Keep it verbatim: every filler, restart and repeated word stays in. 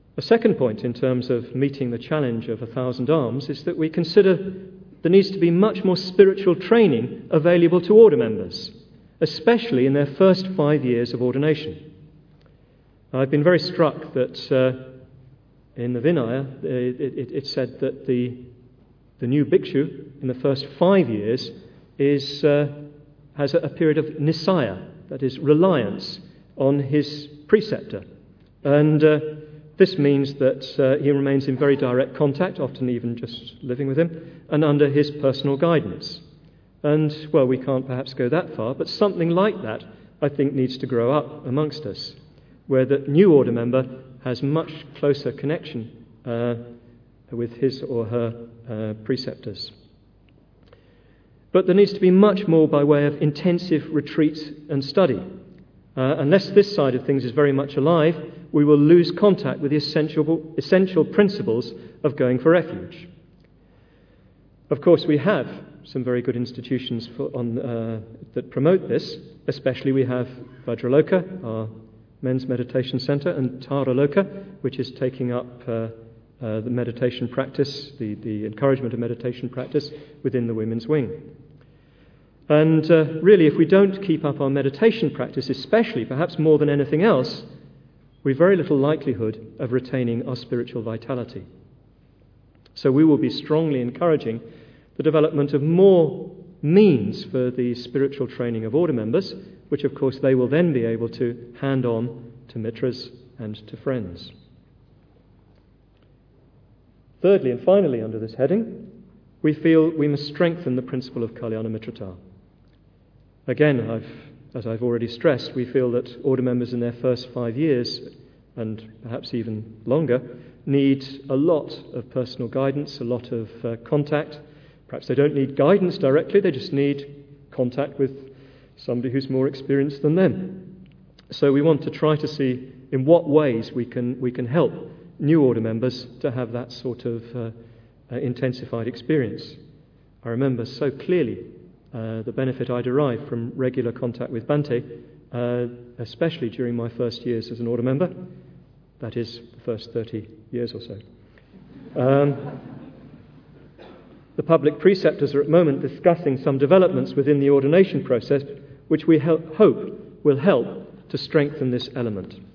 A second point in terms of meeting the challenge of a thousand arms is that we consider there needs to be much more spiritual training available to order members, especially in their first five years of ordination. I've been very struck that uh, in the Vinaya it, it, it said that the the new bhikshu in the first five years is uh, has a, a period of nisaya, that is reliance on his preceptor, and uh, this means that uh, he remains in very direct contact, often even just living with him, and under his personal guidance. And, well, we can't perhaps go that far, but something like that, I think, needs to grow up amongst us, where the new order member has much closer connection uh, with his or her uh, preceptors. But there needs to be much more by way of intensive retreats and study. Uh, unless this side of things is very much alive, we will lose contact with the essential, essential principles of going for refuge. Of course, we have some very good institutions for, on, uh, that promote this. Especially we have Vajraloka, our men's meditation centre, and Tara Loka, which is taking up uh, uh, the meditation practice, the, the encouragement of meditation practice within the women's wing. And uh, really, if we don't keep up our meditation practice, especially, perhaps more than anything else, we've very little likelihood of retaining our spiritual vitality. So we will be strongly encouraging the development of more means for the spiritual training of order members, which of course they will then be able to hand on to mitras and to friends. Thirdly and finally, under this heading, we feel we must strengthen the principle of Kalyana Mitrata. Again, I've, as I've already stressed, we feel that order members in their first five years, and perhaps even longer, need a lot of personal guidance, a lot of uh, contact. Perhaps they don't need guidance directly, they just need contact with somebody who's more experienced than them. So we want to try to see in what ways we can we can help new order members to have that sort of uh, uh, intensified experience. I remember so clearly uh, the benefit I derived from regular contact with Bhante, uh, especially during my first years as an order member, that is, the first thirty years or so. Um, the public preceptors are at the moment discussing some developments within the ordination process which we help, hope will help to strengthen this element.